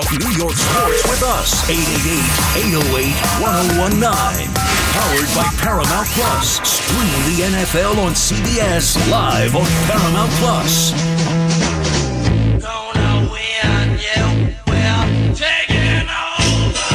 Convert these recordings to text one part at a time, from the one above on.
Talk New York sports with us. 888-808-1019. Powered by Paramount Plus. Stream the NFL on CBS live on Paramount Plus. Gonna win, yeah, we're taking over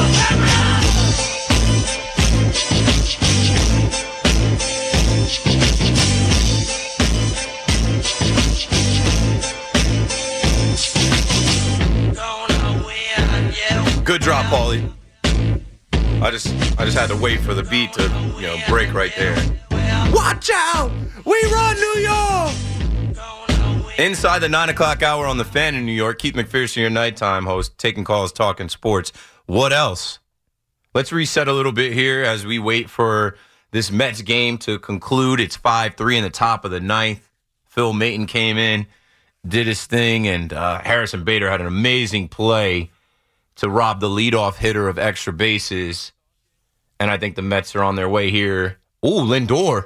Gonna win, yeah. Good drop, Paulie. I just had to wait for the beat to, break right there. Watch out! We run New York! Inside the 9 o'clock hour on the Fan in New York, Keith McPherson, your nighttime host, taking calls, talking sports. What else? Let's reset a little bit here as we wait for this Mets game to conclude. It's 5-3 in the top of the ninth. Phil Maton came in, did his thing, and Harrison Bader had an amazing play to rob the leadoff hitter of extra bases. And I think the Mets are on their way here. Ooh, Lindor.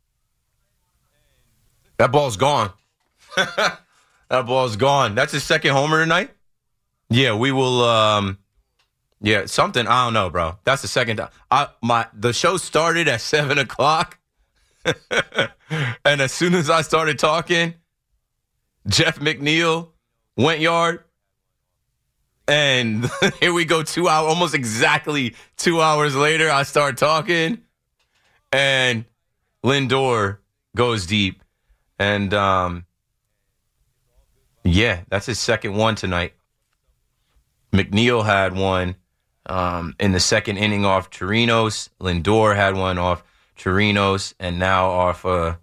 That ball's gone. That ball's gone. That's his second homer tonight? Yeah, we will, something. I don't know, bro. That's the second time. The show started at 7 o'clock. And as soon as I started talking, Jeff McNeil went yard. And here we go, 2 hours, almost exactly 2 hours later, I start talking. And Lindor goes deep. And, that's his second one tonight. McNeil had one in the second inning off Chirinos. Lindor had one off Chirinos. And now off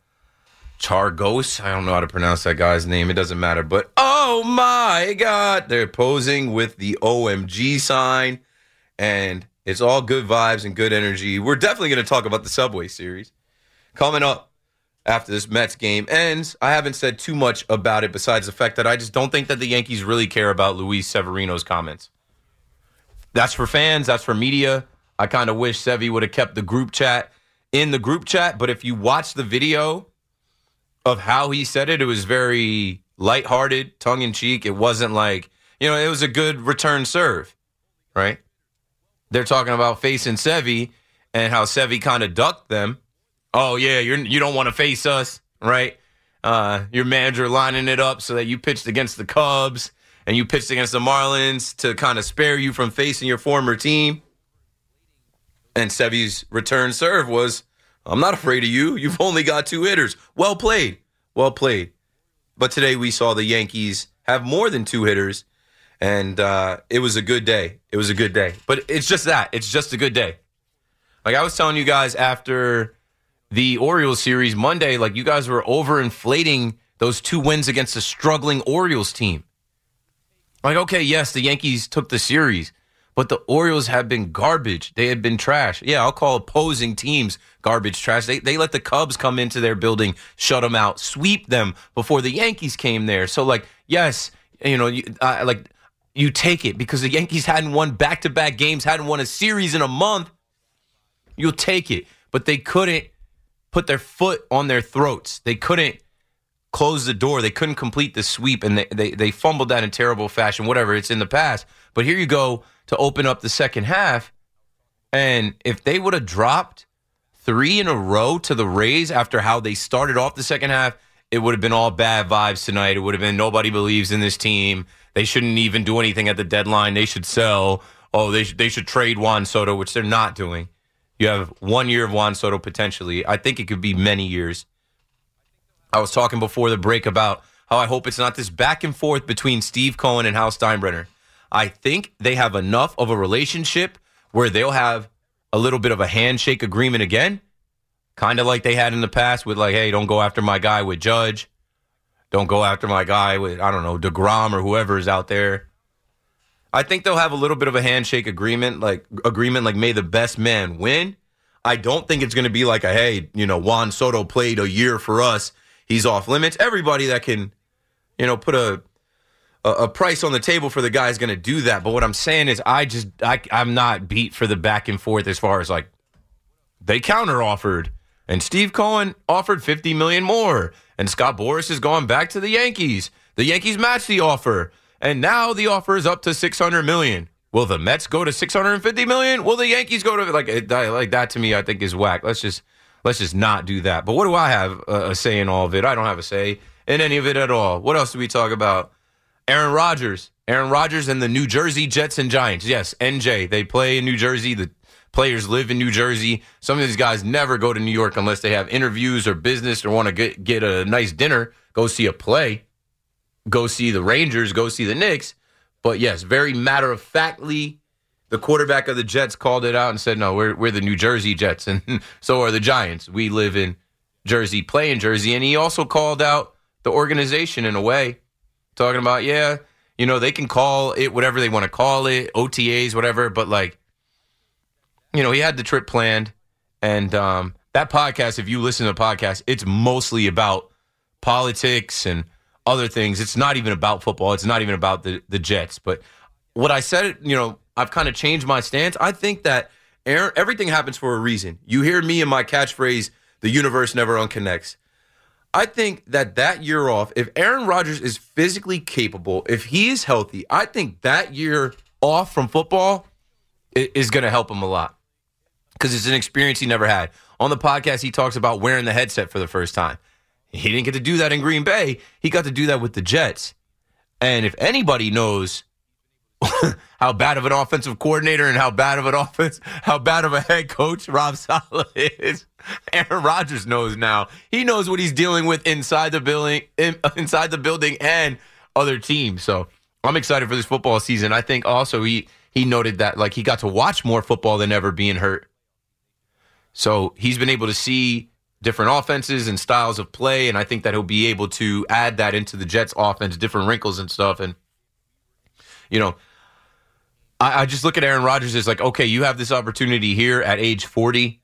Chargos. I don't know how to pronounce that guy's name. It doesn't matter. But, oh, my God. They're posing with the OMG sign. And it's all good vibes and good energy. We're definitely going to talk about the Subway Series coming up after this Mets game ends. I haven't said too much about it besides the fact that I just don't think that the Yankees really care about Luis Severino's comments. That's for fans. That's for media. I kind of wish Sevy would have kept the group chat in the group chat. But if you watch the video of how he said it, it was very lighthearted, tongue-in-cheek. It wasn't like, it was a good return serve, right? They're talking about facing Sevy and how Sevy kind of ducked them. Oh, yeah, you don't want to face us, right? Your manager lining it up so that you pitched against the Cubs and you pitched against the Marlins to kind of spare you from facing your former team. And Sevy's return serve was, I'm not afraid of you. You've only got 2 hitters. Well played. Well played. But today we saw the Yankees have more than 2 hitters, and it was a good day. It was a good day. But it's just that. It's just a good day. Like I was telling you guys after the Orioles series Monday, like you guys were overinflating those 2 wins against a struggling Orioles team. Like, okay, yes, the Yankees took the series, but the Orioles have been garbage. They had been trash. Yeah, I'll call opposing teams garbage trash. They let the Cubs come into their building, shut them out, sweep them before the Yankees came there. So, like, yes, you take it because the Yankees hadn't won back-to-back games, hadn't won a series in a month. You'll take it. But they couldn't put their foot on their throats. They couldn't close the door. They couldn't complete the sweep, and they fumbled that in terrible fashion. Whatever, it's in the past. But here you go to open up the second half, and if they would have dropped 3 in a row to the Rays after how they started off the second half, it would have been all bad vibes tonight. It would have been nobody believes in this team. They shouldn't even do anything at the deadline. They should sell. Oh, they should trade Juan Soto, which they're not doing. You have 1 year of Juan Soto potentially. I think it could be many years. I was talking before the break about how I hope it's not this back and forth between Steve Cohen and Hal Steinbrenner. I think they have enough of a relationship where they'll have a little bit of a handshake agreement again, kind of like they had in the past with like, hey, don't go after my guy with Judge. Don't go after my guy with, I don't know, DeGrom or whoever is out there. I think they'll have a little bit of a handshake agreement, like may the best man win. I don't think it's going to be like hey, Juan Soto played a year for us. He's off limits. Everybody that can, put a price on the table for the guy is going to do that. But what I'm saying is I'm not beat for the back and forth as far as like they counter offered and Steve Cohen offered $50 million more and Scott Boras has gone back to the Yankees. The Yankees matched the offer. And now the offer is up to $600 million. Will the Mets go to $650 million? Will the Yankees go to like that? To me, I think is whack. Let's just not do that. But what do I have a say in all of it? I don't have a say in any of it at all. What else do we talk about? Aaron Rodgers and the New Jersey Jets and Giants. Yes, NJ. They play in New Jersey. The players live in New Jersey. Some of these guys never go to New York unless they have interviews or business or want to get a nice dinner, go see a play, go see the Rangers, go see the Knicks. But yes, very matter-of-factly, the quarterback of the Jets called it out and said, no, we're the New Jersey Jets, and so are the Giants. We live in Jersey, play in Jersey. And he also called out the organization in a way, talking about, they can call it whatever they want to call it, OTAs, whatever, but he had the trip planned. And that podcast, if you listen to the podcast, it's mostly about politics and other things. It's not even about football. It's not even about the Jets. But what I said, I've kind of changed my stance. I think that everything happens for a reason. You hear me in my catchphrase, the universe never unconnects. I think that year off, if Aaron Rodgers is physically capable, if he is healthy, I think that year off from football is going to help him a lot because it's an experience he never had. On the podcast, he talks about wearing the headset for the first time. He didn't get to do that in Green Bay. He got to do that with the Jets. And if anybody knows how bad of an offensive coordinator and how bad of a head coach Rob Saleh is, Aaron Rodgers knows now. He knows what he's dealing with inside the building and other teams. So I'm excited for this football season. I think also he noted that he got to watch more football than ever being hurt. So he's been able to see different offenses and styles of play, and I think that he'll be able to add that into the Jets offense, different wrinkles and stuff. And, I just look at Aaron Rodgers as okay, you have this opportunity here at age 40.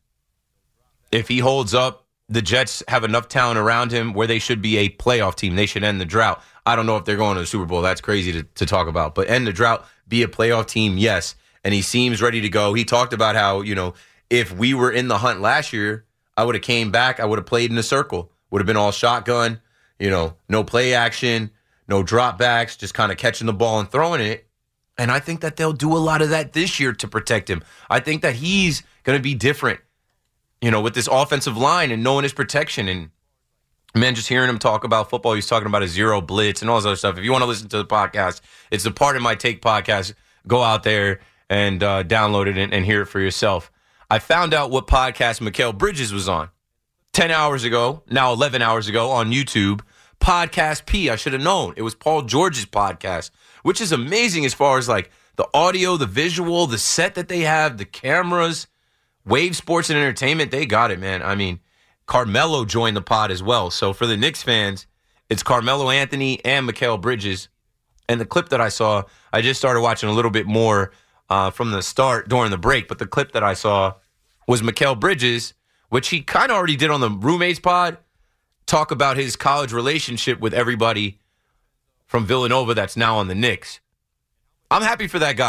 If he holds up, the Jets have enough talent around him where they should be a playoff team. They should end the drought. I don't know if they're going to the Super Bowl. That's crazy to talk about. But end the drought, be a playoff team, yes. And he seems ready to go. He talked about how, if we were in the hunt last year, I would have came back. I would have played in a circle. Would have been all shotgun, no play action, no drop backs, just kind of catching the ball and throwing it. And I think that they'll do a lot of that this year to protect him. I think that he's going to be different, with this offensive line and knowing his protection. And, man, just hearing him talk about football, he's talking about a zero blitz and all this other stuff. If you want to listen to the podcast, it's the Part of My Take podcast. Go out there and download it and hear it for yourself. I found out what podcast Mikal Bridges was on 10 hours ago, now 11 hours ago on YouTube. Podcast P. I should have known. It was Paul George's podcast, which is amazing as far as the audio, the visual, the set that they have, the cameras, Wave Sports and Entertainment. They got it, man. I mean, Carmelo joined the pod as well. So for the Knicks fans, it's Carmelo Anthony and Mikal Bridges. And the clip that I saw, I just started watching a little bit more from the start during the break. But the clip that I saw was Mikal Bridges, which he kind of already did on the Roommates pod, talk about his college relationship with everybody from Villanova that's now on the Knicks. I'm happy for that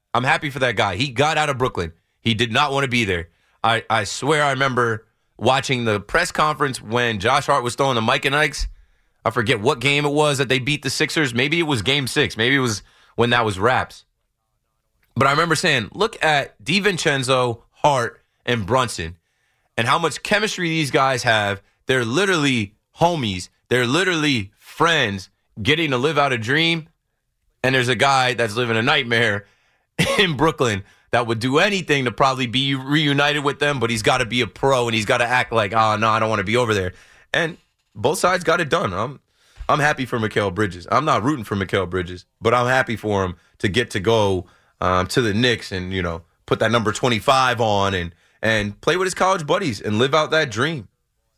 guy. He got out of Brooklyn. He did not want to be there. I swear I remember watching the press conference when Josh Hart was throwing the Mike and Ikes. I forget what game it was that they beat the Sixers. Maybe it was Game 6. Maybe it was when that was Raps. But I remember saying, look at DiVincenzo, Hart, and Brunson and how much chemistry these guys have. They're literally homies. They're literally friends getting to live out a dream. And there's a guy that's living a nightmare in Brooklyn that would do anything to probably be reunited with them, but he's got to be a pro and he's got to act like, oh, no, I don't want to be over there. And both sides got it done. I'm happy for Mikal Bridges. I'm not rooting for Mikal Bridges, but I'm happy for him to get to go to the Knicks and, put that number 25 on and play with his college buddies and live out that dream.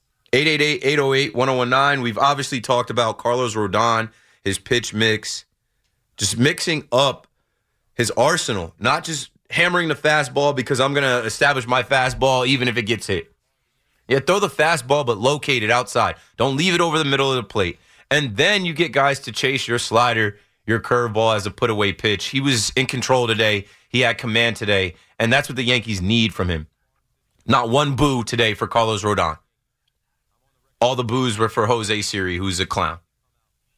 888-808-1019. We've obviously talked about Carlos Rodon, his pitch mix, just mixing up his arsenal, not just hammering the fastball because I'm going to establish my fastball even if it gets hit. Yeah, throw the fastball, but locate it outside. Don't leave it over the middle of the plate. And then you get guys to chase your slider, your curveball as a put-away pitch. He was in control today. He had command today. And that's what the Yankees need from him. Not one boo today for Carlos Rodon. All the boos were for Jose Siri, who's a clown.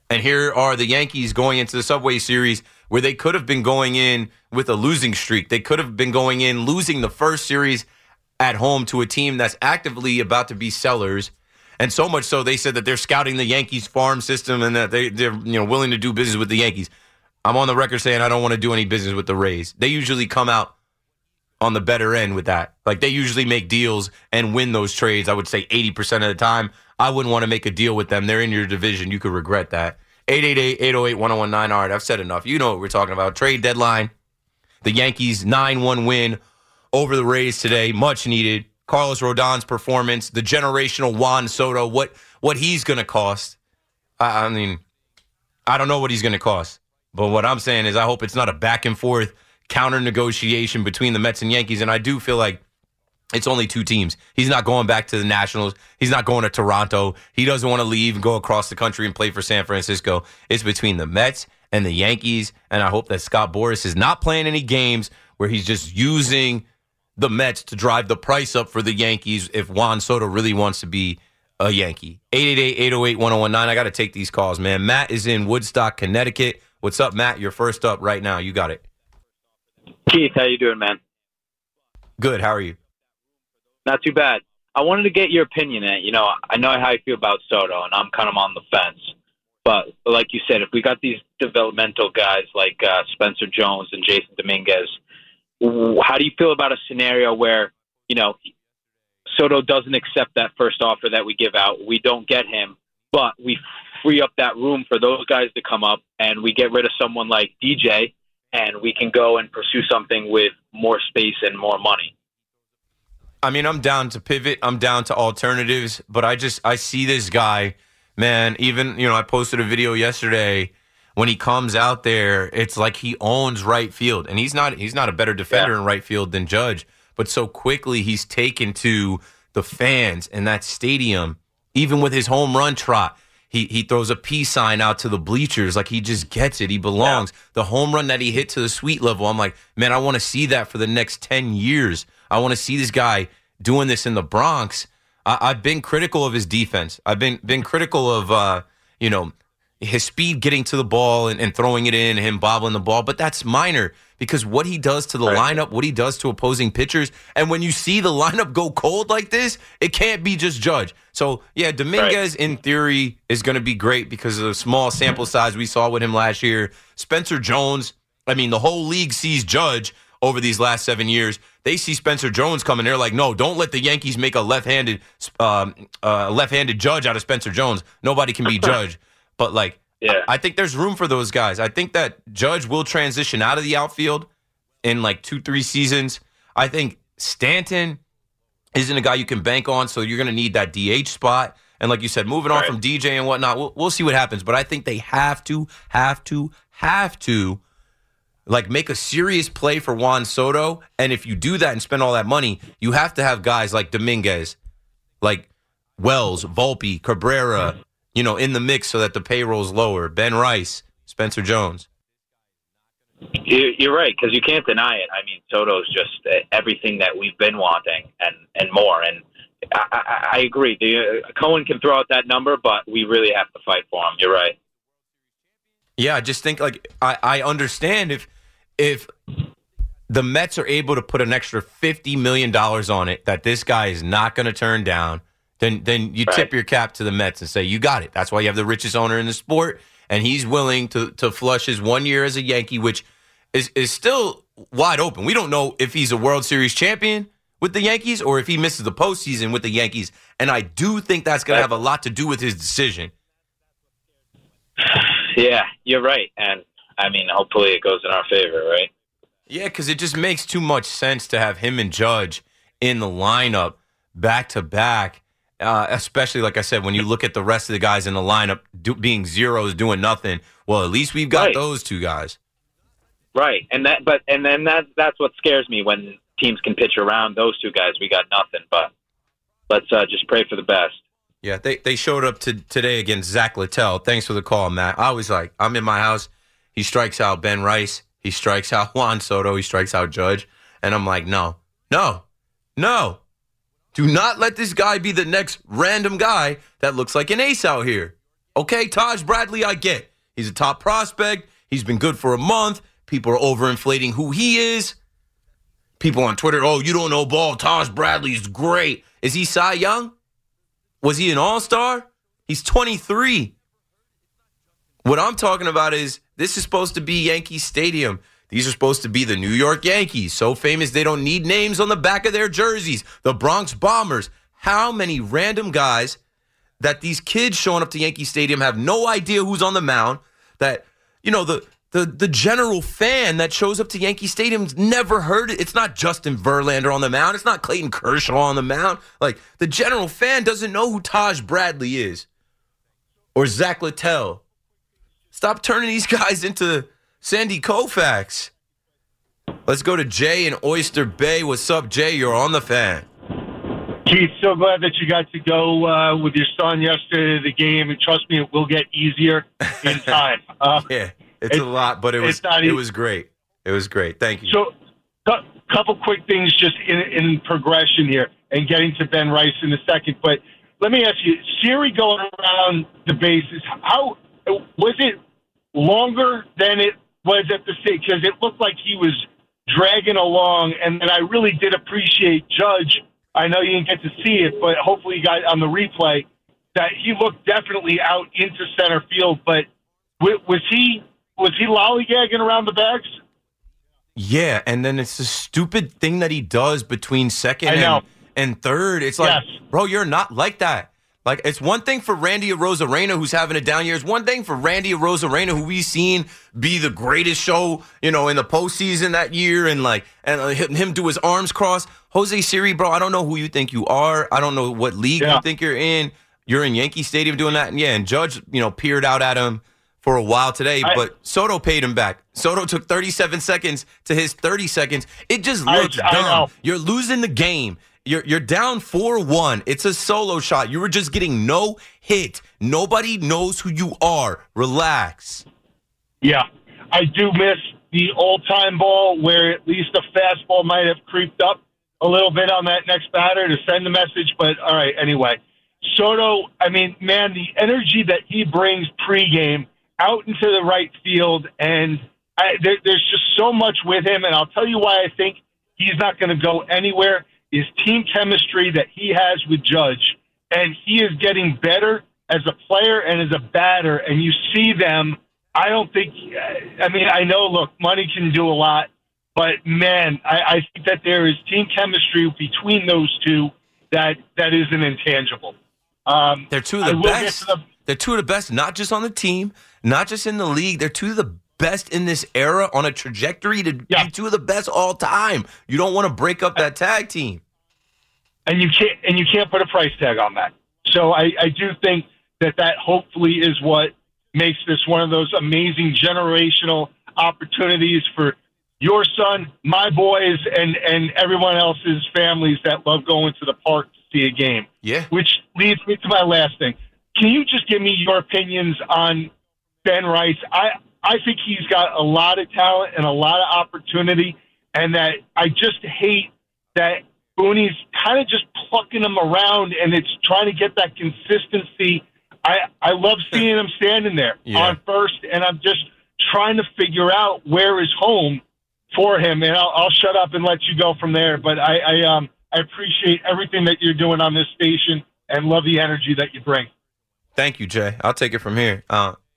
And here are the Yankees going into the Subway Series where they could have been going in with a losing streak. They could have been going in losing the first series at home to a team that's actively about to be sellers. And so much so, they said that they're scouting the Yankees farm system and that they're willing to do business with the Yankees. I'm on the record saying I don't want to do any business with the Rays. They usually come out on the better end with that. Like, they usually make deals and win those trades, I would say 80% of the time. I wouldn't want to make a deal with them. They're in your division. You could regret that. 888-808-1019. All right, I've said enough. You know what we're talking about. Trade deadline. The Yankees 9-1 win over the Rays today. Much needed. Carlos Rodon's performance. The generational Juan Soto. What he's going to cost. I mean, I don't know what he's going to cost. But what I'm saying is I hope it's not a back and forth counter negotiation between the Mets and Yankees. And I do feel like it's only two teams. He's not going back to the Nationals. He's not going to Toronto. He doesn't want to leave and go across the country and play for San Francisco. It's between the Mets and the Yankees. And I hope that Scott Boras is not playing any games where he's just using the Mets to drive the price up for the Yankees if Juan Soto really wants to be a Yankee. 888-808-1019. I got to take these calls, man. Matt is in Woodstock, Connecticut. What's up, Matt? You're first up right now. You got it. Keith, how you doing, man? Good. How are you? Not too bad. I wanted to get your opinion. I know how you feel about Soto, and I'm kind of on the fence. But like you said, if we got these developmental guys like Spencer Jones and Jason Dominguez, how do you feel about a scenario where, Soto doesn't accept that first offer that we give out? We don't get him, but we free up that room for those guys to come up, and we get rid of someone like DJ, and we can go and pursue something with more space and more money. I mean, I'm down to pivot. I'm down to alternatives, but I see this guy, man. Even, I posted a video yesterday. When he comes out there, it's like he owns right field, and he's not a better defender in right field than Judge. But so quickly he's taken to the fans in that stadium. Even with his home run trot, he throws a peace sign out to the bleachers. Like, he just gets it. He belongs. Yeah. The home run that he hit to the suite level, I'm like, man, I want to see that for the next 10 years. I want to see this guy doing this in the Bronx. I've been critical of his defense. I've been critical of, his speed getting to the ball and throwing it in, him bobbling the ball. But that's minor because what he does to the lineup, what he does to opposing pitchers, and when you see the lineup go cold like this, it can't be just Judge. So, yeah, Dominguez, in theory, is going to be great because of the small sample size we saw with him last year. Spencer Jones, I mean, the whole league sees Judge over these last 7 years. They see Spencer Jones coming. They're like, no, don't let the Yankees make a left-handed Judge out of Spencer Jones. Nobody can be Judge. But, I think there's room for those guys. I think that Judge will transition out of the outfield in 2-3 seasons. I think Stanton isn't a guy you can bank on, so you're going to need that DH spot. And like you said, moving on from DJ and whatnot, we'll see what happens. But I think they have to make a serious play for Juan Soto. And if you do that and spend all that money, you have to have guys like Dominguez, like Wells, Volpe, Cabrera, in the mix so that the payroll's lower. Ben Rice, Spencer Jones. You're right, because you can't deny it. I mean, Soto's just everything that we've been wanting and more. And I agree. Cohen can throw out that number, but we really have to fight for him. You're right. Yeah, I just think I understand if the Mets are able to put an extra $50 million on it that this guy is not going to turn down, then you tip your cap to the Mets and say, you got it. That's why you have the richest owner in the sport, and he's willing to flush his 1 year as a Yankee, which is still wide open. We don't know if he's a World Series champion with the Yankees or if he misses the postseason with the Yankees, and I do think that's going to have a lot to do with his decision. Yeah, you're right, and I mean, hopefully it goes in our favor, right? Yeah, because it just makes too much sense to have him and Judge in the lineup back-to-back. Especially, like I said, when you look at the rest of the guys in the lineup being zeros, doing nothing. Well, at least we've got those two guys. Right, that's what scares me when teams can pitch around those two guys. We got nothing, but let's just pray for the best. Yeah, they showed up today against Zach Littell. Thanks for the call, Matt. I was like, I'm in my house. He strikes out Ben Rice. He strikes out Juan Soto. He strikes out Judge. And I'm like, no. Do not let this guy be the next random guy that looks like an ace out here. Okay, Taj Bradley, I get. He's a top prospect. He's been good for a month. People are overinflating who he is. People on Twitter, oh, you don't know ball. Taj Bradley's great. Is he Cy Young? Was he an all-star? He's 23. What I'm talking about is this is supposed to be Yankee Stadium. These are supposed to be the New York Yankees, so famous they don't need names on the back of their jerseys. The Bronx Bombers. How many random guys that these kids showing up to Yankee Stadium have no idea who's on the mound, that, you know, the general fan that shows up to Yankee Stadium's never heard it. It's not Justin Verlander on the mound. It's not Clayton Kershaw on the mound. Like, the general fan doesn't know who Taj Bradley is or Zach Littell. Stop turning these guys into Sandy Koufax. Let's go to Jay in Oyster Bay. What's up, Jay? You're on the Fan. Keith, so glad that you got to go with your son yesterday to the game, and trust me, it will get easier in time. Yeah, it's a lot, but it was great. It was great. Thank you. So, couple quick things just in progression here, and getting to Ben Rice in a second. But let me ask you, Siri going around the bases, how was it longer than it was at the state? Because it looked like he was dragging along, and I really did appreciate Judge. I know you didn't get to see it, but hopefully you got on the replay that he looked definitely out into center field. But was he lollygagging around the bags? Yeah, and then it's the stupid thing that he does between second and third. It's like, bro, you're not like that. Like, it's one thing for Randy Arozarena, who's having a down year. It's one thing for Randy Arozarena, who we've seen be the greatest show, you know, in the postseason that year, and him do his arms crossed. Jose Siri, bro, I don't know who you think you are. I don't know what league you think you're in. You're in Yankee Stadium doing that. And Judge, you know, peered out at him for a while today, but Soto paid him back. Soto took 37 seconds to his 30 seconds. It just looks dumb. You're losing the game. You're down 4-1. It's a solo shot. You were just getting no hit. Nobody knows who you are. Relax. Yeah. I do miss the old-time ball where at least a fastball might have creeped up a little bit on that next batter to send the message. But, all right, anyway. Soto, I mean, man, the energy that he brings pregame out into the right field, and there's just so much with him. And I'll tell you why I think he's not going to go anywhere. Is team chemistry that he has with Judge, and he is getting better as a player and as a batter, and you see them. I don't think, I mean, I know, look, money can do a lot, but, man, I think that there is team chemistry between those two that is an intangible. They're two of the best. They're two of the best, not just on the team, not just in the league. They're two of the best in this era on a trajectory to be two of the best all time. You don't want to break up that tag team. And you can't put a price tag on that. So I do think that hopefully is what makes this one of those amazing generational opportunities for your son, my boys, and everyone else's families that love going to the park to see a game. Yeah. Which leads me to my last thing. Can you just give me your opinions on Ben Rice? I think he's got a lot of talent and a lot of opportunity, and that I just hate that Booney's kind of just plucking him around, and it's trying to get that consistency. I love seeing him standing there on first, and I'm just trying to figure out where is home for him. And I'll shut up and let you go from there. But I appreciate everything that you're doing on this station and love the energy that you bring. Thank you, Jay. I'll take it from here.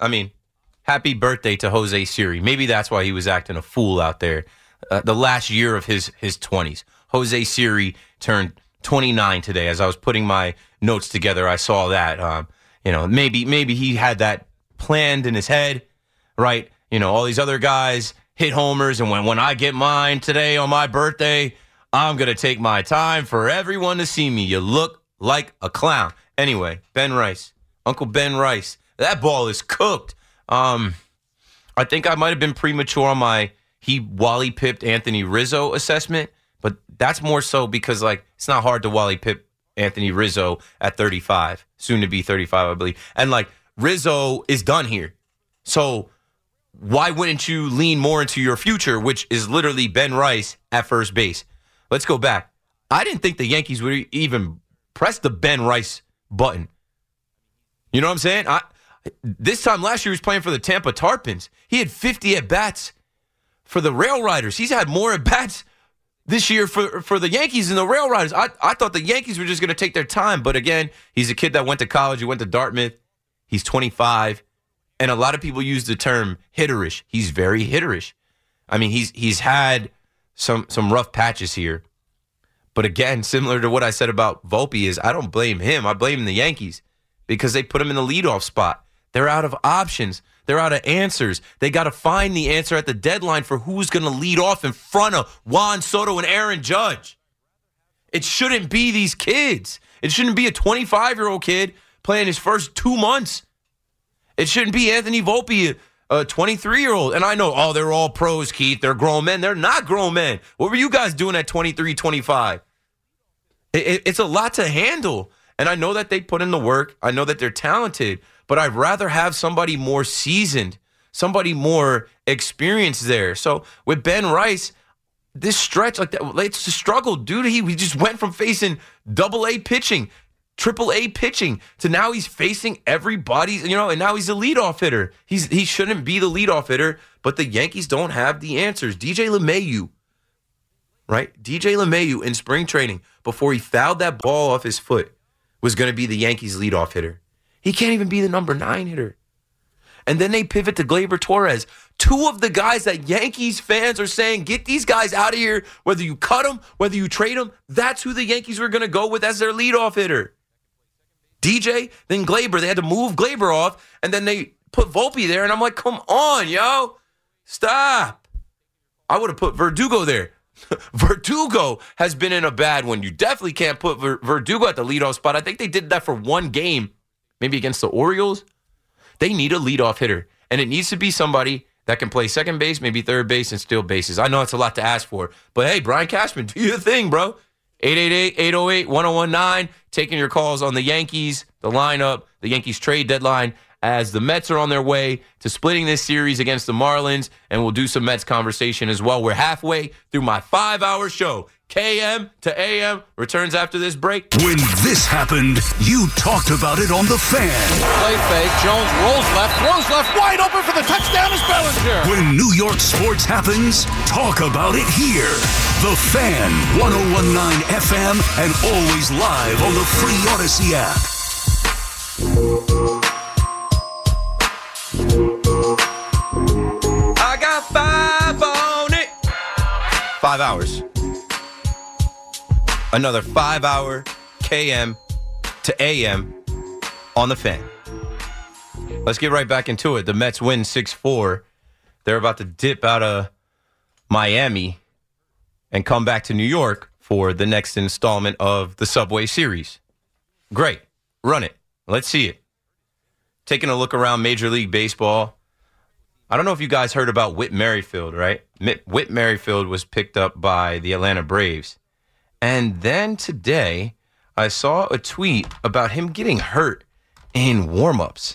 Happy birthday to Jose Siri. Maybe that's why he was acting a fool out there. The last year of his 20s. Jose Siri turned 29 today. As I was putting my notes together, I saw that. Maybe he had that planned in his head, right? You know, all these other guys hit homers, and when I get mine today on my birthday, I'm going to take my time for everyone to see me. You look like a clown. Anyway, Ben Rice, Uncle Ben Rice, that ball is cooked. I think I might have been premature on my Wally pipped Anthony Rizzo assessment, but that's more so because, it's not hard to Wally pip Anthony Rizzo at 35, soon to be 35, I believe. And, Rizzo is done here. So why wouldn't you lean more into your future, which is literally Ben Rice at first base? Let's go back. I didn't think the Yankees would even press the Ben Rice button. You know what I'm saying? This time last year, he was playing for the Tampa Tarpons. He had 50 at-bats for the Rail Riders. He's had more at-bats this year for the Yankees than the Rail Riders. I thought the Yankees were just going to take their time. But again, he's a kid that went to college. He went to Dartmouth. He's 25. And a lot of people use the term hitterish. He's very hitterish. I mean, he's had some rough patches here. But again, similar to what I said about Volpe is I don't blame him. I blame the Yankees because they put him in the leadoff spot. They're out of options. They're out of answers. They got to find the answer at the deadline for who's going to lead off in front of Juan Soto and Aaron Judge. It shouldn't be these kids. It shouldn't be a 25-year-old kid playing his first 2 months. It shouldn't be Anthony Volpe, a 23-year-old. And I know, they're all pros, Keith. They're grown men. They're not grown men. What were you guys doing at 23, 25? It's a lot to handle. And I know that they put in the work. I know that they're talented. But I'd rather have somebody more seasoned, somebody more experienced there. So with Ben Rice, this stretch, like that, it's a struggle, dude. He just went from facing AA pitching, AAA pitching, to now he's facing everybody, and now he's a leadoff hitter. He shouldn't be the leadoff hitter, but the Yankees don't have the answers. DJ LeMahieu, right? DJ LeMahieu in spring training, before he fouled that ball off his foot, was going to be the Yankees leadoff hitter. He can't even be the number 9 hitter. And then they pivot to Gleyber Torres. Two of the guys that Yankees fans are saying, get these guys out of here, whether you cut them, whether you trade them, that's who the Yankees were going to go with as their leadoff hitter. DJ, then Gleyber. They had to move Gleyber off, and then they put Volpe there, and I'm like, come on, yo. Stop. I would have put Verdugo there. Verdugo has been in a bad one. You definitely can't put Verdugo at the leadoff spot. I think they did that for one game, maybe against the Orioles. They need a leadoff hitter, and it needs to be somebody that can play second base, maybe third base, and steal bases. I know it's a lot to ask for, but hey, Brian Cashman, do your thing, bro. 888-808-1019, taking your calls on the Yankees, the lineup, the Yankees trade deadline, as the Mets are on their way to splitting this series against the Marlins, and we'll do some Mets conversation as well. We're halfway through my 5-hour show. KM to AM returns after this break. When this happened, you talked about it on The Fan. Play fake. Jones rolls left, throws left, wide open for the touchdown is Bellinger. When New York sports happens, talk about it here. The Fan, 101.9 FM, and always live on the free Odyssey app. I got 5 on it. 5 hours. Another 5-hour KM to AM on The Fan. Let's get right back into it. The Mets win 6-4. They're about to dip out of Miami and come back to New York for the next installment of the Subway Series. Great. Run it. Let's see it. Taking a look around Major League Baseball. I don't know if you guys heard about Whit Merrifield, right? Whit Merrifield was picked up by the Atlanta Braves. And then today, I saw a tweet about him getting hurt in warmups.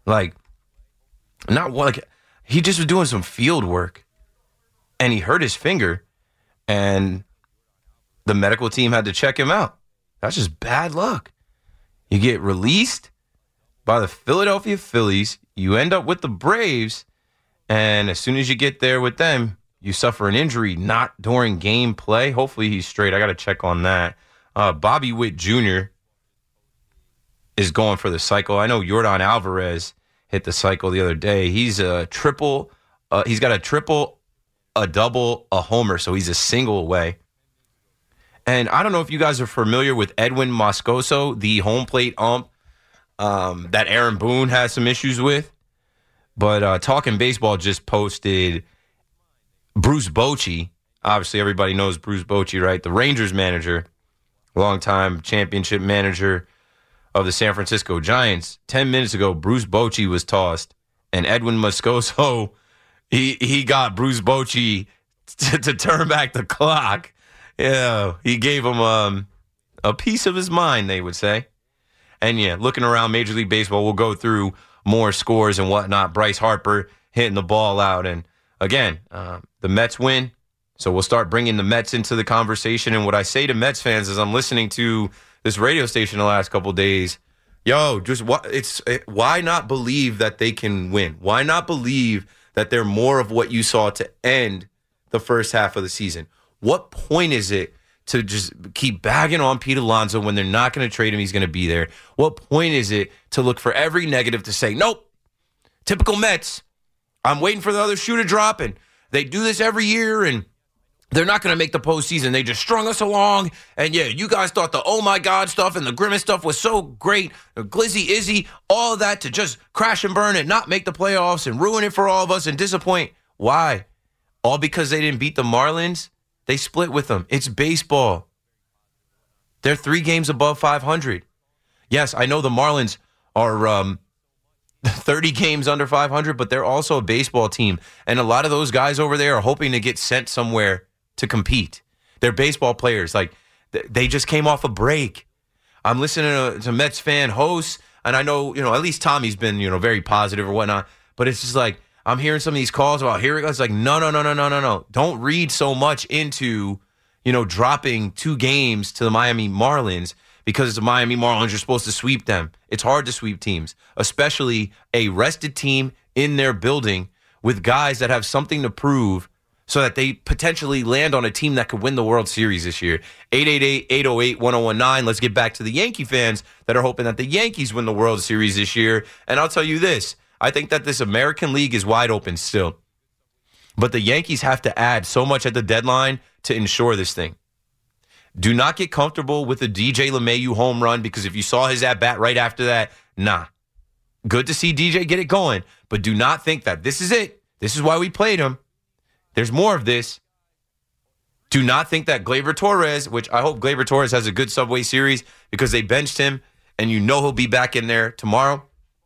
He just was doing some field work, and he hurt his finger, and the medical team had to check him out. That's just bad luck. You get released by the Philadelphia Phillies, you end up with the Braves, and as soon as you get there with them, you suffer an injury, not during game play. Hopefully he's straight. I got to check on that. Bobby Witt Jr. is going for the cycle. I know Yordan Alvarez hit the cycle the other day. He's a triple. He's got a triple, a double, a homer, so he's a single away. And I don't know if you guys are familiar with Edwin Moscoso, the home plate ump that Aaron Boone has some issues with. But Talking Baseball just posted Bruce Bochy. Obviously, everybody knows Bruce Bochy, right? The Rangers manager, longtime championship manager of the San Francisco Giants. 10 minutes ago, Bruce Bochy was tossed, and Edwin Moscoso, he got Bruce Bochy to turn back the clock. Yeah, he gave him a piece of his mind, they would say. And yeah, looking around Major League Baseball, we'll go through more scores and whatnot. Bryce Harper hitting the ball out, and again, the Mets win, so we'll start bringing the Mets into the conversation. And what I say to Mets fans is I'm listening to this radio station the last couple of days, Yo, why not believe that they can win? Why not believe that they're more of what you saw to end the first half of the season? What point is it to just keep bagging on Pete Alonso when they're not going to trade him? He's going to be there. What point is it to look for every negative to say, nope, typical Mets. I'm waiting for the other shoe to drop, and they do this every year, and they're not going to make the postseason. They just strung us along. And, yeah, you guys thought the oh, my God stuff and the Grimace stuff was so great. Glizzy, Izzy, all of that to just crash and burn and not make the playoffs and ruin it for all of us and disappoint. Why? All because they didn't beat the Marlins? They split with them. It's baseball. They're 3 games above 500. Yes, I know the Marlins are 30 games under 500, but they're also a baseball team. And a lot of those guys over there are hoping to get sent somewhere to compete. They're baseball players. Like, they just came off a break. I'm listening to Mets fan hosts, and I know, at least Tommy's been, very positive or whatnot. But it's just like, I'm hearing some of these calls about here it goes. It's like, no. Don't read so much into, dropping 2 games to the Miami Marlins because it's the Miami Marlins. You're supposed to sweep them. It's hard to sweep teams, especially a rested team in their building with guys that have something to prove so that they potentially land on a team that could win the World Series this year. 888-808-1019. Let's get back to the Yankee fans that are hoping that the Yankees win the World Series this year. And I'll tell you this. I think that this American League is wide open still. But the Yankees have to add so much at the deadline to ensure this thing. Do not get comfortable with the DJ LeMahieu home run because if you saw his at-bat right after that, nah. Good to see DJ get it going, but do not think that this is it. This is why we played him. There's more of this. Do not think that Gleyber Torres, which I hope Gleyber Torres has a good Subway Series because they benched him and he'll be back in there tomorrow.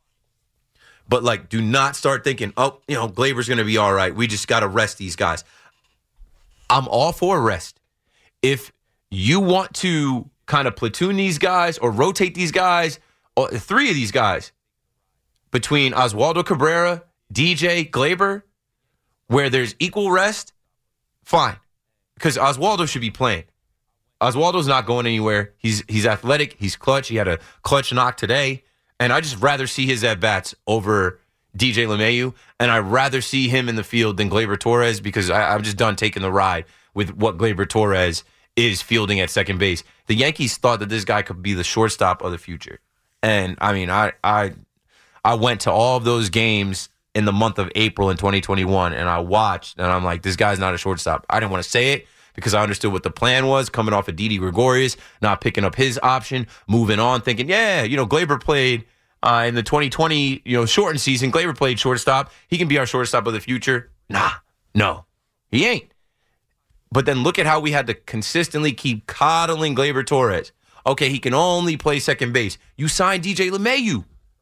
But, do not start thinking, Gleyber's going to be all right. We just got to rest these guys. I'm all for rest. If you want to kind of platoon these guys or rotate these guys, or 3 of these guys, between Oswaldo Cabrera, DJ, Gleyber, where there's equal rest, fine. Because Oswaldo should be playing. Oswaldo's not going anywhere. He's athletic. He's clutch. He had a clutch knock today. And I just rather see his at-bats over DJ LeMahieu. And I'd rather see him in the field than Gleyber Torres because I'm just done taking the ride with what Gleyber Torres is fielding at second base. The Yankees thought that this guy could be the shortstop of the future. And, I went to all of those games in the month of April in 2021, and I watched, and I'm like, this guy's not a shortstop. I didn't want to say it because I understood what the plan was, coming off of Didi Gregorius, not picking up his option, moving on, thinking, Gleyber played in the 2020, shortened season. Gleyber played shortstop. He can be our shortstop of the future. Nah, no, he ain't. But then look at how we had to consistently keep coddling Gleyber Torres. Okay, he can only play second base. You signed DJ LeMahieu.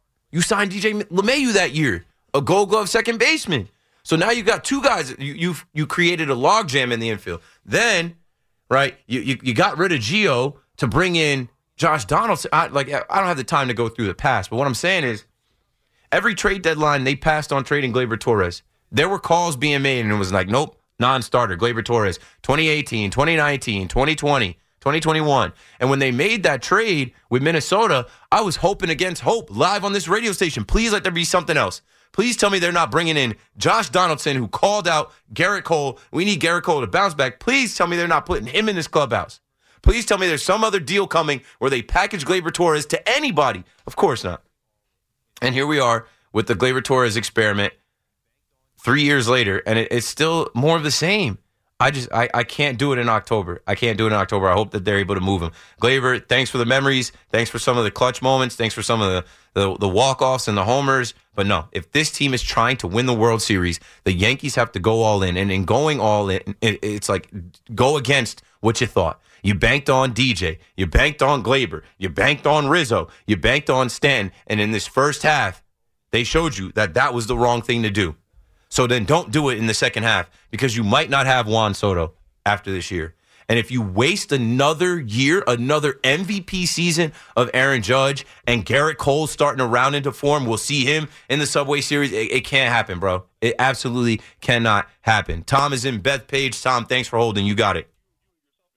That year. A Gold Glove second baseman. So now you got 2 guys. You created a logjam in the infield. Then, right, you got rid of Gio to bring in Josh Donaldson. I don't have the time to go through the past, but what I'm saying is every trade deadline they passed on trading Gleyber Torres. There were calls being made, and it was like, nope, non-starter, Gleyber Torres, 2018, 2019, 2020, 2021. And when they made that trade with Minnesota, I was hoping against hope live on this radio station. Please let there be something else. Please tell me they're not bringing in Josh Donaldson, who called out Garrett Cole. We need Garrett Cole to bounce back. Please tell me they're not putting him in this clubhouse. Please tell me there's some other deal coming where they package Gleyber Torres to anybody. Of course not. And here we are with the Gleyber Torres experiment 3 years later, and it's still more of the same. I can't do it in October. I hope that they're able to move him. Gleyber, thanks for the memories. Thanks for some of the clutch moments. Thanks for some of the walk-offs and the homers. But no, if this team is trying to win the World Series, the Yankees have to go all in. And in going all in, it's like go against what you thought. You banked on DJ. You banked on Gleyber. You banked on Rizzo. You banked on Stanton. And in this first half, they showed you that was the wrong thing to do. So then don't do it in the second half because you might not have Juan Soto after this year. And if you waste another year, another MVP season of Aaron Judge and Garrett Cole starting to round into form, we'll see him in the Subway Series. It can't happen, bro. It absolutely cannot happen. Tom is in Bethpage. Tom, thanks for holding. You got it.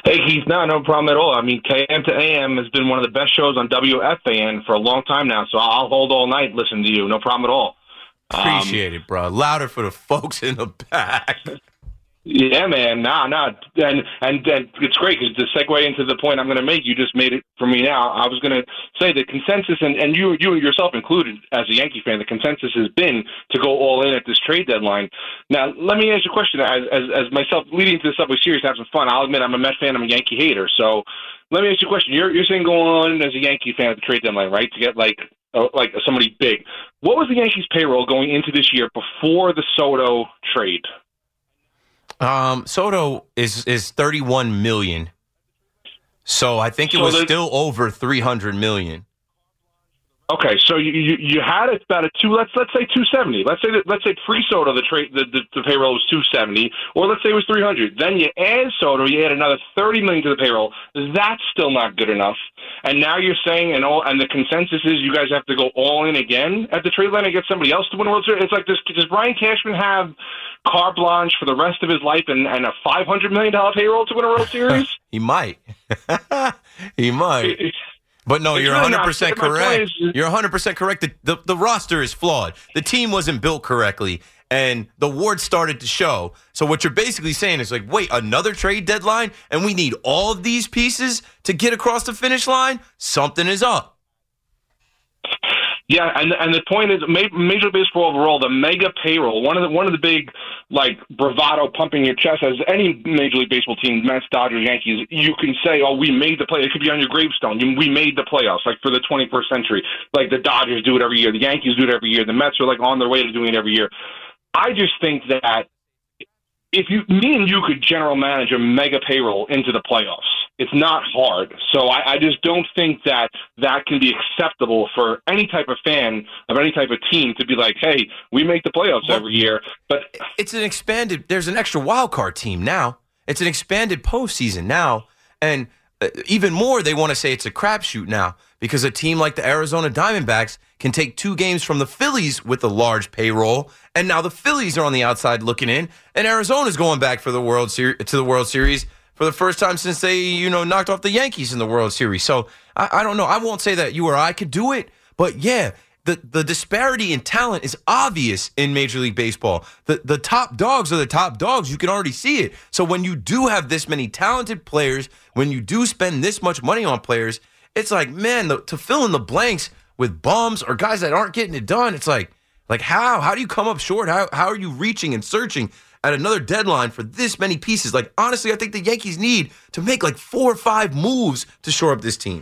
Hey, Keith, no problem at all. I mean, KM to AM has been one of the best shows on WFAN for a long time now, so I'll hold all night listening to you. No problem at all. Appreciate it, bro. Louder for the folks in the back. Yeah, man. And it's great because to segue into the point I'm going to make, you just made it for me now. I was going to say the consensus, and you yourself included as a Yankee fan, the consensus has been to go all in at this trade deadline. Now, let me ask you a question. As myself leading to the Subway Series, have some fun. I'll admit I'm a Met fan. I'm a Yankee hater. So let me ask you a question. You're saying go all in as a Yankee fan at the trade deadline, right? To get like somebody big. What was the Yankees' payroll going into this year before the Soto trade? Soto is $31 million. So I think it was still over $300 million. Okay, so you had about a let's say 270. Let's say free Soto the payroll was 270, or let's say it was 300. Then you add Soto, you add another $30 million to the payroll. That's still not good enough. And now you're saying, and the consensus is you guys have to go all in again at the trade line and get somebody else to win a World Series. It's like this. Does Brian Cashman have carte blanche for the rest of his life and a $500 million payroll to win a World Series? He might. He might. But no, you're really 100% correct. You're 100% correct. The roster is flawed. The team wasn't built correctly, and the warts started to show. So what you're basically saying is like, wait, another trade deadline, and we need all of these pieces to get across the finish line? Something is up. Yeah, and the point is, Major League Baseball overall, the mega payroll, one of the big like bravado pumping your chest as any Major League Baseball team, Mets, Dodgers, Yankees, you can say, oh, we made the play. It could be on your gravestone. We made the playoffs, like for the 21st century. Like the Dodgers do it every year, the Yankees do it every year, the Mets are like on their way to doing it every year. I just think that if me and you could general manage a mega payroll into the playoffs, it's not hard. So I just don't think that can be acceptable for any type of fan of any type of team to be like, hey, we make the playoffs every year. But it's an expanded, there's an extra wild card team now. It's an expanded postseason now. And even more, they want to say it's a crapshoot now because a team like the Arizona Diamondbacks can take 2 games from the Phillies with a large payroll. And now the Phillies are on the outside looking in, and Arizona's going back for the World Series for the first time since they, knocked off the Yankees in the World Series. So I don't know. I won't say that you or I could do it, but yeah, the disparity in talent is obvious in Major League Baseball. The top dogs are the top dogs. You can already see it. So when you do have this many talented players, when you do spend this much money on players, it's like, man, to fill in the blanks with bums or guys that aren't getting it done, it's like how? How do you come up short? How are you reaching and searching at another deadline for this many pieces? Like, honestly, I think the Yankees need to make like 4 or 5 moves to shore up this team.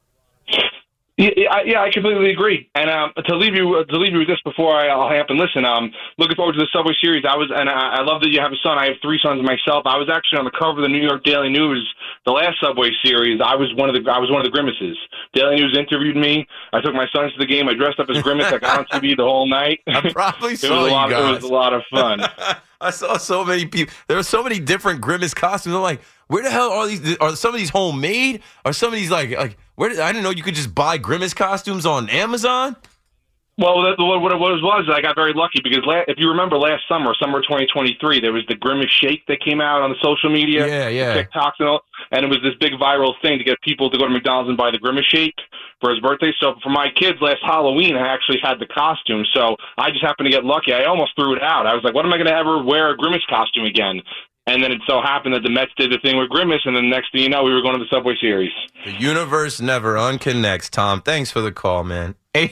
Yeah, I completely agree. And to leave you with this before I'll hang up and listen. Looking forward to the Subway Series. I love that you have a son. I have 3 sons myself. I was actually on the cover of the New York Daily News the last Subway Series. I was one of the Grimaces. Daily News interviewed me. I took my sons to the game. I dressed up as Grimace. I got on TV the whole night. I probably saw you guys. It was a lot of fun. I saw so many people. There were so many different Grimace costumes. I'm like, where the hell are these? Are some of these homemade? Are some of these like where? I didn't know you could just buy Grimace costumes on Amazon. Well, what it was, I got very lucky because if you remember last summer 2023, there was the Grimace Shake that came out on the social media, TikToks and all, and it was this big viral thing to get people to go to McDonald's and buy the Grimace Shake for his birthday. So for my kids last Halloween, I actually had the costume. So I just happened to get lucky. I almost threw it out. I was like, when am I going to ever wear a Grimace costume again? And then it so happened that the Mets did the thing with Grimace, and then next thing you know, we were going to the Subway Series. The universe never unconnects, Tom. Thanks for the call, man.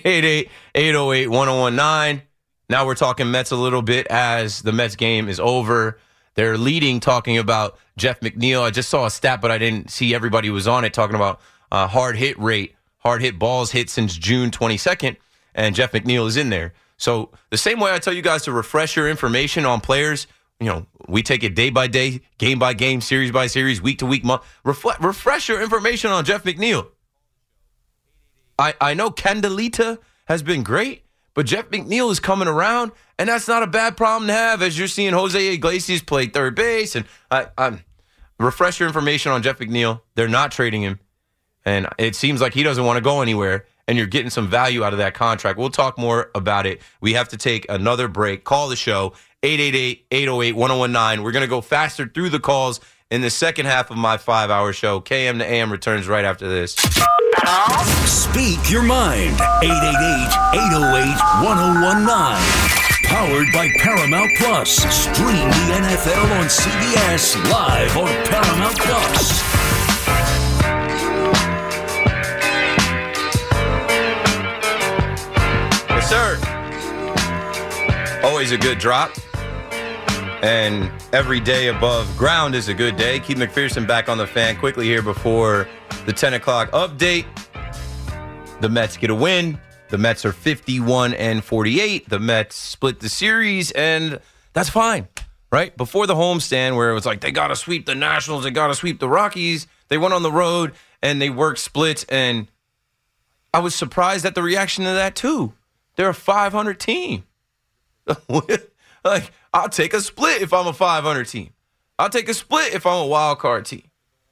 888-808-1019. Now we're talking Mets a little bit as the Mets game is over. They're leading, talking about Jeff McNeil. I just saw a stat, but I didn't see everybody who was on it, talking about hard hit rate, hard hit balls hit since June 22nd, and Jeff McNeil is in there. So the same way I tell you guys to refresh your information on players, we take it day by day, game by game, series by series, week to week, month. Refresh your information on Jeff McNeil. I know Candelita has been great, but Jeff McNeil is coming around, and that's not a bad problem to have as you're seeing Jose Iglesias play third base. And refresh your information on Jeff McNeil. They're not trading him, and it seems like he doesn't want to go anywhere, and you're getting some value out of that contract. We'll talk more about it. We have to take another break. Call the show, 888-808-1019. We're going to go faster through the calls in the second half of my 5-hour show. KM to AM returns right after this. Speak your mind. 888-808-1019. Powered by Paramount Plus. Stream the NFL on CBS live on Paramount Plus. Yes, sir. Always a good drop. And every day above ground is a good day. Keith McPherson back on the Fan quickly here before the 10 o'clock update. The Mets get a win. The Mets are 51-48. The Mets split the series, and that's fine, right? Before the homestand, where it was like, they got to sweep the Nationals, they got to sweep the Rockies, they went on the road, and they worked splits, and I was surprised at the reaction to that, too. They're a 500 team. Like, I'll take a split if I'm a 500 team. I'll take a split if I'm a wild card team.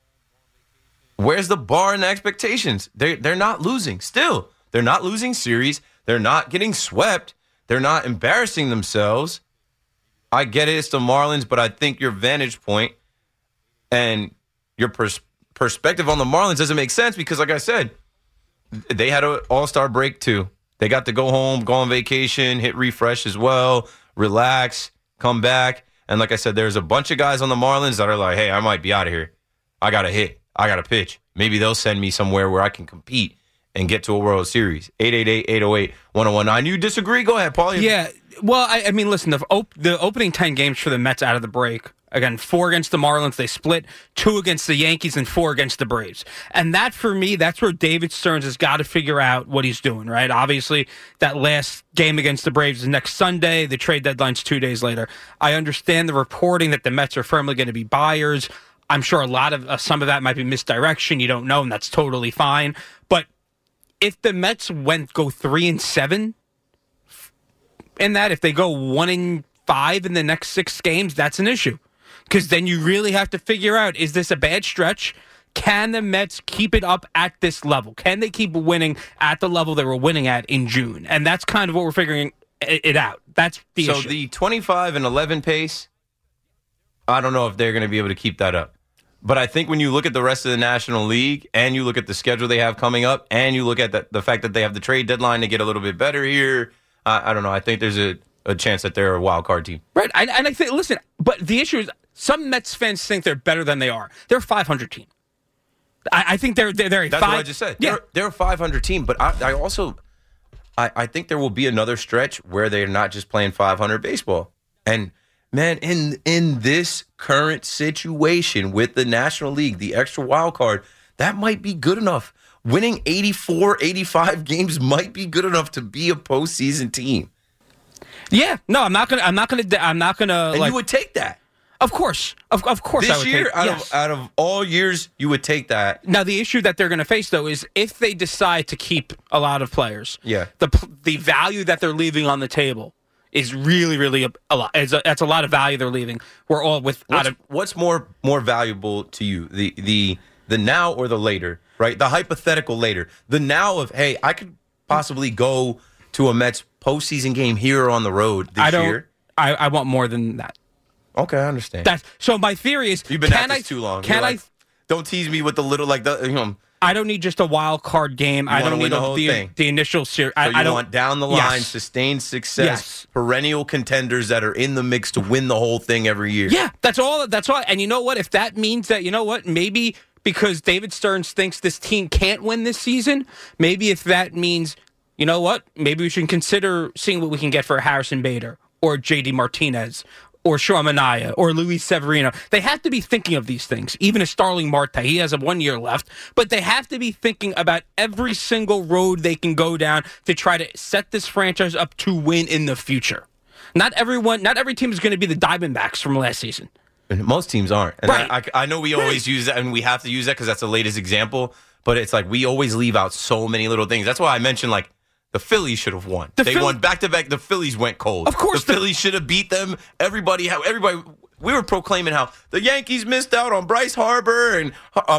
Where's the bar and the expectations? They're not losing still. They're not losing series. They're not getting swept. They're not embarrassing themselves. I get it. It's the Marlins, but I think your vantage point and your perspective on the Marlins doesn't make sense because, like I said, they had an all-star break too. They got to go home, go on vacation, hit refresh as well, relax, come back. And like I said, there's a bunch of guys on the Marlins that are like, hey, I might be out of here. I got to hit. I got to pitch. Maybe they'll send me somewhere where I can compete and get to a World Series. 888-808-1019. You disagree? Go ahead, Paul. Yeah. Well, I mean, listen, the opening 10 games for the Mets out of the break, again, 4 against the Marlins, they split, 2 against the Yankees, and 4 against the Braves. And that, for me, that's where David Stearns has got to figure out what he's doing, right? Obviously, that last game against the Braves is next Sunday. The trade deadline's 2 days later. I understand the reporting that the Mets are firmly going to be buyers. I'm sure a lot of some of that might be misdirection. You don't know, and that's totally fine. But if the Mets go 3-7 in that, if they go 1-5 in the next 6 games, that's an issue. Because then you really have to figure out, is this a bad stretch? Can the Mets keep it up at this level? Can they keep winning at the level they were winning at in June? And that's kind of what we're figuring it out. That's the issue. So the 25-11 pace, I don't know if they're going to be able to keep that up. But I think when you look at the rest of the National League and you look at the schedule they have coming up and you look at the fact that they have the trade deadline to get a little bit better here, I don't know. I think there's a chance that they're a wild card team. Right. And I think, listen, but the issue is some Mets fans think they're better than they are. They're a 500 team. I think they're a That's what I just said. Yeah. They're a 500 team. But I also think there will be another stretch where they're not just playing 500 baseball. And man, in this current situation with the National League, the extra wild card, that might be good enough. Winning 84, 85 games might be good enough to be a postseason team. Yeah, no, I'm not gonna. And like, you would take that. Of course, of course. This I would year, take, out of all years, you would take that. Now, the issue that they're going to face, though, is if they decide to keep a lot of players, yeah, the value that they're leaving on the table is really, really a lot. That's a lot of value they're leaving. We're all what's more valuable to you, the now or the later, right? The hypothetical later, the now of, hey, I could possibly go to a Mets postseason game here or on the road this year. I want more than that. Okay, I understand. So my theory is, you've been at this too long. Don't tease me with the little I don't need just a wild card game. I don't need the initial series. So I don't want down the line, sustained success, perennial contenders that are in the mix to win the whole thing every year. Yeah, that's all. And you know what? If that means that, maybe because David Stearns thinks this team can't win this season, maybe if that means, maybe we should consider seeing what we can get for Harrison Bader or J.D. Martinez or Sean Manaea, or Luis Severino. They have to be thinking of these things. Even a Starling Marte, he has 1 year left, but they have to be thinking about every single road they can go down to try to set this franchise up to win in the future. Not every team is going to be the Diamondbacks from last season. And most teams aren't. And right. I know we always use that, and we have to use that because that's the latest example, but it's like we always leave out so many little things. That's why I mentioned, the Phillies should have won. They won back-to-back. The Phillies went cold. Of course. The Phillies should have beat them. Everybody, we were proclaiming how the Yankees missed out on Bryce Harper and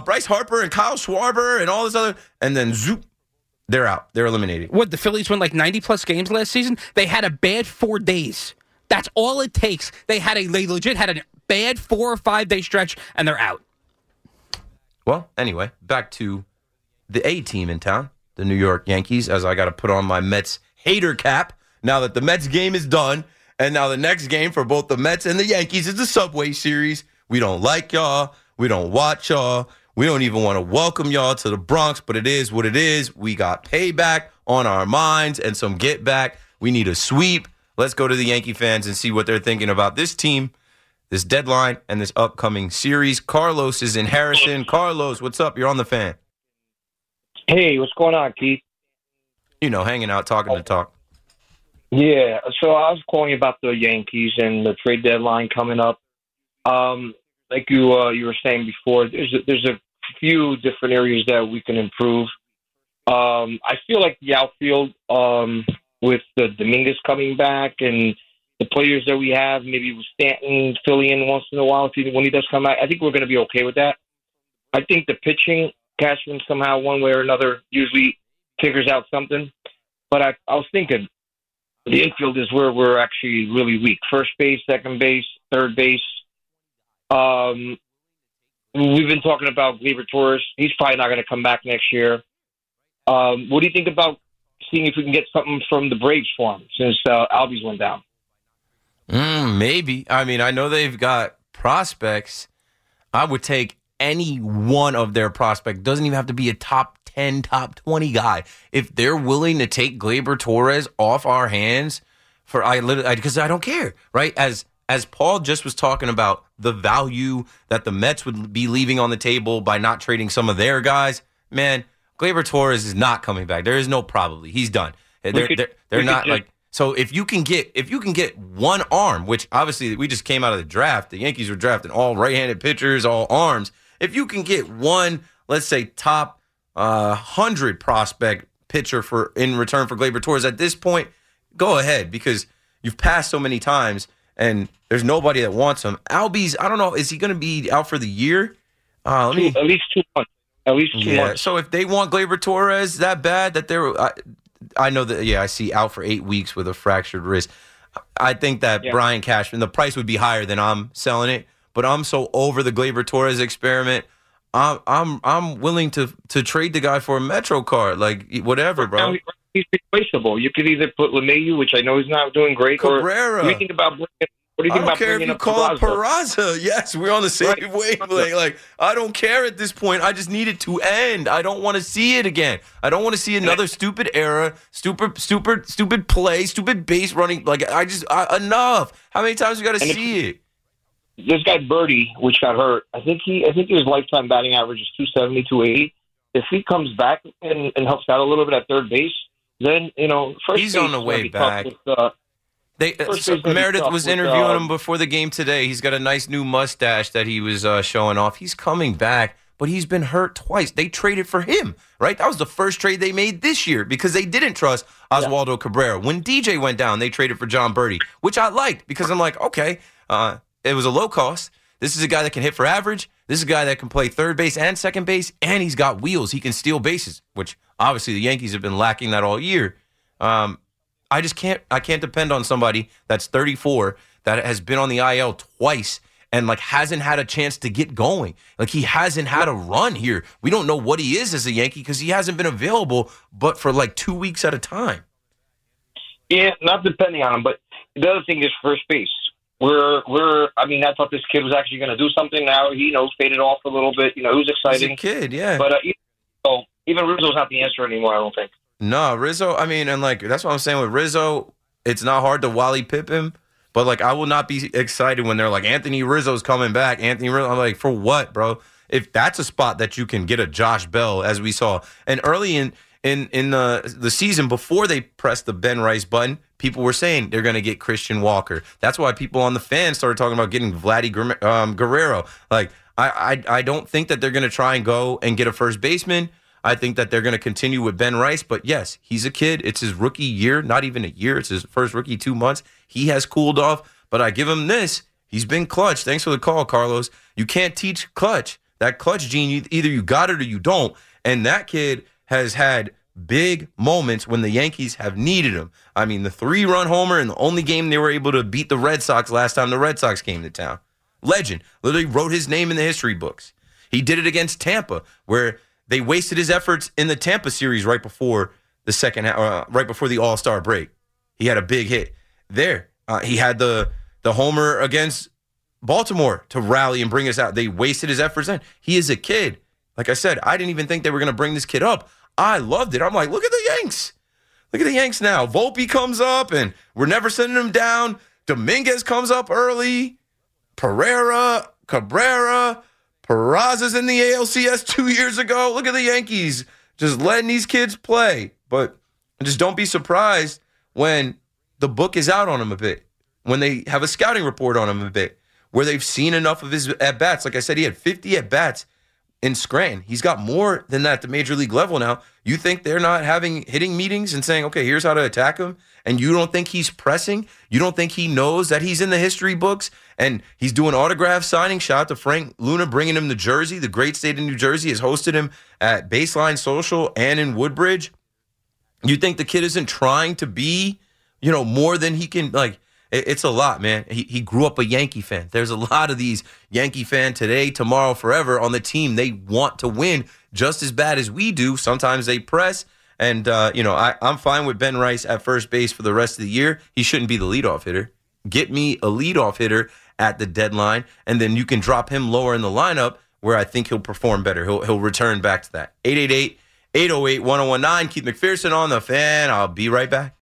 Kyle Schwarber and all this other, and then zoop, they're out. They're eliminated. What, the Phillies won 90-plus games last season? They had a bad 4 days. That's all it takes. They legit had a bad 4 or 5 day stretch, and they're out. Well, anyway, back to the A team in town, the New York Yankees, as I got to put on my Mets hater cap now that the Mets game is done. And now the next game for both the Mets and the Yankees is the Subway Series. We don't like y'all. We don't watch y'all. We don't even want to welcome y'all to the Bronx, but it is what it is. We got payback on our minds and some get back. We need a sweep. Let's go to the Yankee fans and see what they're thinking about this team, this deadline, and this upcoming series. Carlos is in Harrison. Carlos, what's up? You're on the Fan. Hey, what's going on, Keith? You know, hanging out, talking to talk. Yeah, so I was calling you about the Yankees and the trade deadline coming up. Like you were saying before, there's a few different areas that we can improve. I feel like the outfield, with the Dominguez coming back and the players that we have, maybe with Stanton filling in once in a while when he does come out, I think we're going to be okay with that. I think the pitching, Cashman somehow one way or another usually figures out something. But I was thinking the infield is where we're actually really weak. First base, second base, third base. We've been talking about Gleyber Torres. He's probably not going to come back next year. What do you think about seeing if we can get something from the Braves for him since Albies went down? Maybe. I mean, I know they've got prospects. I would take any one of their prospects. Doesn't even have to be a top 10, top 20 guy. If they're willing to take Gleyber Torres off our hands because I don't care, right? As Paul just was talking about the value that the Mets would be leaving on the table by not trading some of their guys, man, Gleyber Torres is not coming back. There is no probably. He's done. They're not like. So if you can get one arm, which obviously we just came out of the draft, the Yankees were drafting all right-handed pitchers, all arms. If you can get one, let's say top 100 prospect pitcher in return for Gleyber Torres at this point, go ahead because you've passed so many times and there's nobody that wants him. Albies, I don't know, is he going to be out for the year? At least 2 months. At least 2 months. So if they want Gleyber Torres that bad that they're. I know that, I see out for 8 weeks with a fractured wrist. I think that Brian Cashman, the price would be higher than I'm selling it, but I'm so over the Gleyber Torres experiment. I'm willing to trade the guy for a Metro card, like whatever, bro. He's replaceable. You could either put LeMahieu, which I know he's not doing great, Cabrera. Or what do you think about I don't care if you call it Peraza. Yes, we're on the same wavelength. Like, I don't care at this point. I just need it to end. I don't want to see it again. I don't want to see another stupid era, stupid play, stupid base running. Like, enough. How many times we got to see it? This guy Birdie, which got hurt, I think his lifetime batting average is 270, 280. If he comes back and helps out a little bit at third base, then first he's base on the way back. Meredith was interviewing him before the game today. He's got a nice new mustache that he was showing off. He's coming back, but he's been hurt twice. They traded for him, right? That was the first trade they made this year because they didn't trust Oswaldo Cabrera. When DJ went down, they traded for John Birdie, which I liked because I'm like, okay, it was a low cost. This is a guy that can hit for average. This is a guy that can play third base and second base, and he's got wheels. He can steal bases, which obviously the Yankees have been lacking that all year. I can't depend on somebody that's 34 that has been on the IL twice and like hasn't had a chance to get going. Like he hasn't had a run here. We don't know what he is as a Yankee because he hasn't been available but for like 2 weeks at a time. Yeah, not depending on him, but the other thing is first base. I thought this kid was actually going to do something. Now he faded off a little bit. It was exciting. He's a kid, yeah. But even Rizzo's not the answer anymore, I don't think. No, Rizzo, and that's what I'm saying with Rizzo. It's not hard to Wally Pip him, but, like, I will not be excited when they're like, Anthony Rizzo's coming back. Anthony Rizzo, I'm like, for what, bro? If that's a spot that you can get a Josh Bell, as we saw. And early in the season, before they pressed the Ben Rice button, people were saying they're going to get Christian Walker. That's why people on the Fan started talking about getting Vladdy Guerrero. Like, I don't think that they're going to try and go and get a first baseman. I think that they're going to continue with Ben Rice. But, yes, he's a kid. It's his rookie year, not even a year. It's his first rookie 2 months. He has cooled off. But I give him this. He's been clutch. Thanks for the call, Carlos. You can't teach clutch. That clutch gene, either you got it or you don't. And that kid has had big moments when the Yankees have needed him. I mean, the 3-run homer in the only game they were able to beat the Red Sox last time the Red Sox came to town. Legend. Literally wrote his name in the history books. He did it against Tampa, where they wasted his efforts in the Tampa series right before the right before the All-Star break. He had a big hit there. He had the homer against Baltimore to rally and bring us out. They wasted his efforts then. He is a kid. Like I said, I didn't even think they were going to bring this kid up. I loved it. I'm like, look at the Yanks. Look at the Yanks now. Volpe comes up, and we're never sending him down. Dominguez comes up early. Pereira, Cabrera, Peraza's in the ALCS 2 years ago. Look at the Yankees just letting these kids play. But just don't be surprised when the book is out on him a bit, when they have a scouting report on him a bit, where they've seen enough of his at-bats. Like I said, he had 50 at-bats in Scranton. He's got more than that at the major league level now. You think they're not having hitting meetings and saying, okay, here's how to attack him? And you don't think he's pressing? You don't think he knows that he's in the history books and he's doing autograph signing? Shout out to Frank Luna bringing him to Jersey. The great state of New Jersey has hosted him at Baseline Social and in Woodbridge. You think the kid isn't trying to be, more than he can, it's a lot, man. He grew up a Yankee fan. There's a lot of these Yankee fans today, tomorrow, forever on the team. They want to win just as bad as we do. Sometimes they press. And, I'm fine with Ben Rice at first base for the rest of the year. He shouldn't be the leadoff hitter. Get me a leadoff hitter at the deadline, and then you can drop him lower in the lineup where I think he'll perform better. He'll return back to that. 888-808-1019. Keith McPherson on the Fan. I'll be right back.